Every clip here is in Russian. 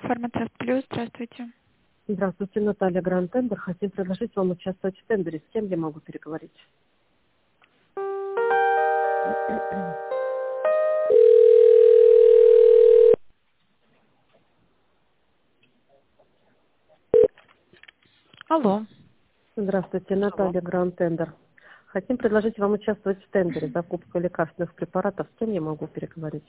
Фармацевт Плюс, здравствуйте. Здравствуйте, Наталья, Гранд Тендер. Хотим предложить вам участвовать в тендере. С кем я могу переговорить? Алло. Здравствуйте, Алло. Наталья, Гранд Тендер. Хотим предложить вам участвовать в тендере. Закупка лекарственных препаратов. С кем я могу переговорить?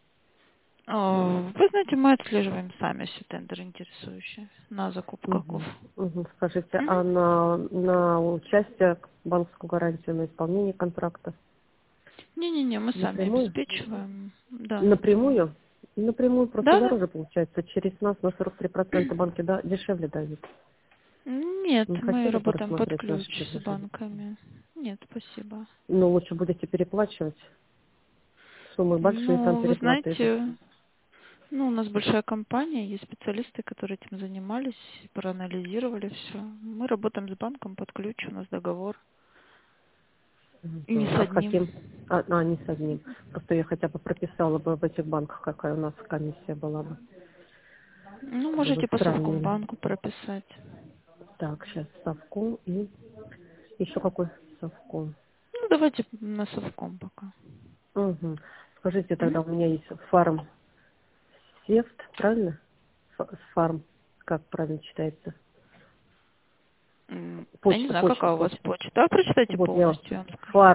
Вы знаете, мы отслеживаем сами все тендеры интересующие на закупку КОФ. Скажите, Мгм. а на участие, банковскую гарантию на исполнение контракта Не-не-не, мы сами напрямую? обеспечиваем. Да, напрямую. Напрямую? Напрямую просто Да-да. дороже получается. Через нас на 43% банки дешевле дают. Нет, Не мы хотели бы работаем под рассмотреть ключ наше с предложение? банками. Нет, спасибо. Но лучше будете переплачивать. Суммы большие, там Ну, вы переплаты идут. знаете, у нас большая компания, есть специалисты, которые этим занимались, проанализировали все. Мы работаем с банком под ключ, у нас договор. И не с А с одним. каким? Не с одним. Просто я хотя бы прописала бы в этих банках, какая у нас комиссия была бы, Ну, чтобы вы можете по сравнили. Совкомбанку прописать. Так, сейчас Совком и еще какой Совком. Ну, давайте на Совком пока. Угу. Скажите, тогда Мгм. у меня есть фарм Сефт, правильно? Фарм, как правильно читается? Я не знаю, какая у вас Почта. почта. А прочитайте Вот я полностью, я вам скажу.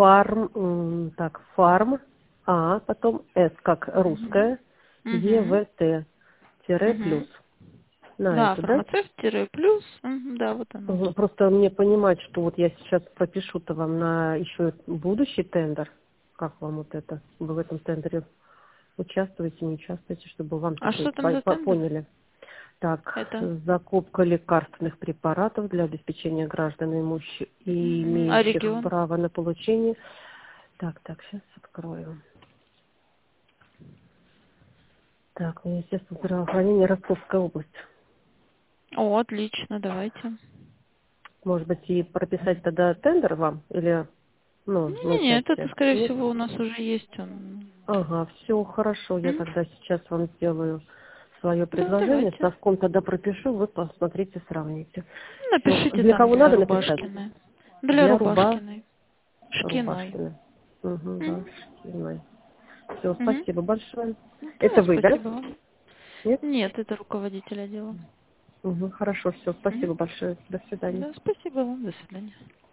фарм, потом С как Угу. русская, Угу. ЕВТ, тире плюс. Угу. На Да, это, да? фармацевт-плюс. Мгм, да, вот оно. Просто мне понимать, что вот я сейчас пропишу-то вам на еще будущий тендер, как вам вот это, вы в этом тендере участвуете, не участвуете, чтобы вам А такие что там за тендер? поняли. Так, Это? закупка лекарственных препаратов для обеспечения граждан А имеющих регион? право на получение. Так, сейчас открою. Так, Министерство здравоохранения, Ростовская область. О, отлично, давайте. Может быть, и прописать тогда тендер вам? Или, на Нет, это, участие? скорее Нет? всего, у нас уже есть он. Ага, все хорошо. Я М? тогда сейчас вам сделаю свое Да, предложение. давайте. Совком тогда пропишу, вы посмотрите, сравните. Все. Напишите Для там кого для надо написать? Рубашкиной. Для Для Рубашкиной. Шкиной. Рубашкина. Угу, Мгм. Башкиной. Все, Мгм. спасибо большое. Да, Это вы, да? спасибо вам. Нет? Нет, это руководитель отдела. Угу, хорошо, все, Мгм. спасибо большое. До свидания. Да, спасибо вам. До свидания.